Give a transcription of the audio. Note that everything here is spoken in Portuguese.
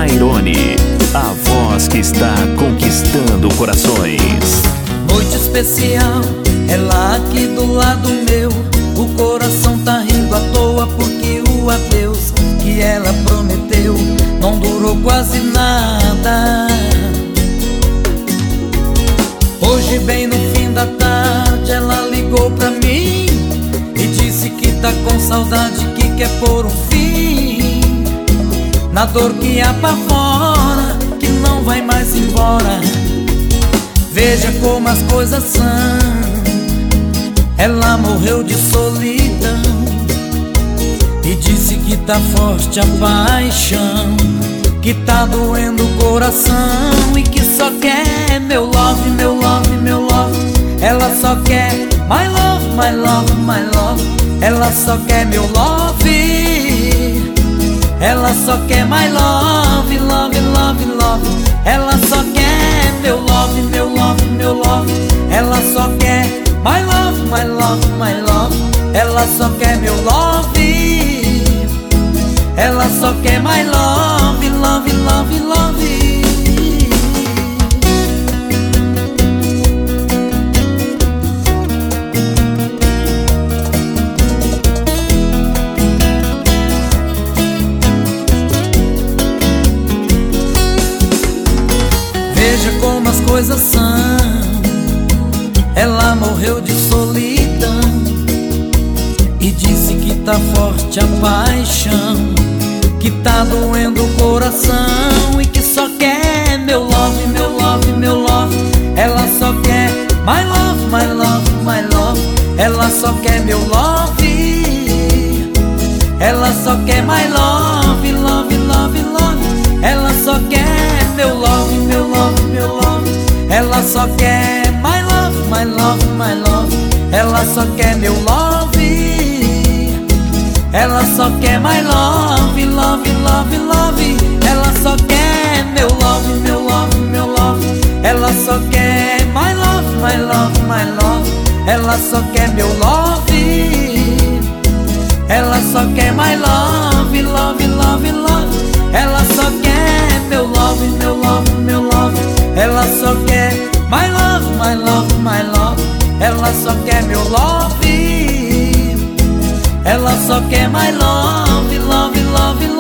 Tairone, a voz que está conquistando corações. Noite especial, ela aqui do lado meu. O coração tá rindo à toa porque o adeus que ela prometeu não durou quase nada. Hoje bem no fim da tarde ela ligou pra mim e disse que tá com saudade, que quer pôr um fim na dor que apavora, que não vai mais embora. Veja como as coisas são. Ela morreu de solidão e disse que tá forte a paixão, que tá doendo o coração e que só quer meu love, meu love, meu love. Ela só quer my love, my love, my love. Ela só quer meu love. Ela só quer my love, love, love, love. Ela só quer meu love, meu love, meu love. Ela só quer my love, my love, my love. Ela só quer meu love. Ela só quer my love, love, love, love. Veja como as coisas são. Ela morreu de solidão e disse que tá forte a paixão, que tá doendo o coração e que só quer meu love, meu love, meu love. Ela só quer my love, my love, my love. Ela só quer meu love. Ela só quer my love, love, love, love. Ela só quer meu love, meu love, meu love. Ela só quer my love, my love, my love. Ela só quer meu love. Ela só quer my love, love, love, love. Ela só quer meu love, meu love, meu love. Ela só quer my love, my love, my love. Ela só quer meu love. Ela só quer my love, love, love, love. Ela só quer meu love, meu love, meu love. Ela só quer my love, my love, my love. Ela só quer meu love. Ela só quer my love, love, love, love.